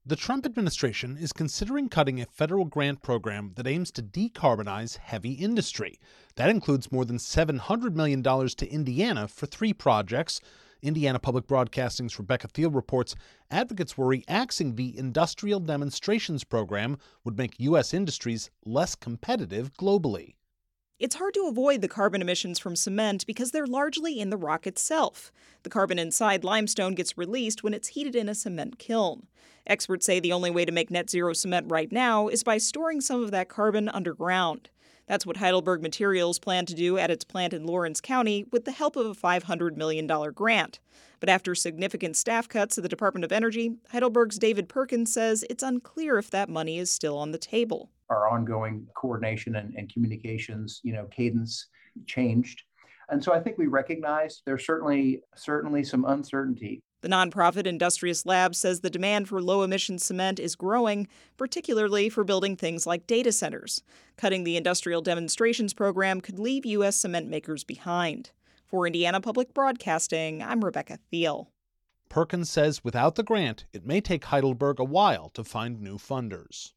The Trump administration is considering cutting a federal grant program that aims to decarbonize heavy industry. That includes more than $700 million to Indiana for 3 projects. Indiana Public Broadcasting's Rebecca Thiel reports advocates worry axing the Industrial Demonstrations Program would make U.S. industries less competitive globally. It's hard to avoid the carbon emissions from cement because they're largely in the rock itself. The carbon inside limestone gets released when it's heated in a cement kiln. Experts say the only way to make net zero cement right now is by storing some of that carbon underground. That's what Heidelberg Materials planned to do at its plant in Lawrence County with the help of a $500 million grant. But after significant staff cuts at the Department of Energy, Heidelberg's David Perkins says it's unclear if that money is still on the table. Our ongoing coordination and communications, cadence changed. And so I think we recognize there's certainly some uncertainty. The nonprofit Industrious Labs says the demand for low-emission cement is growing, particularly for building things like data centers. Cutting the Industrial Demonstrations Program could leave U.S. cement makers behind. For Indiana Public Broadcasting, I'm Rebecca Thiel. Perkins says without the grant, it may take Heidelberg a while to find new funders.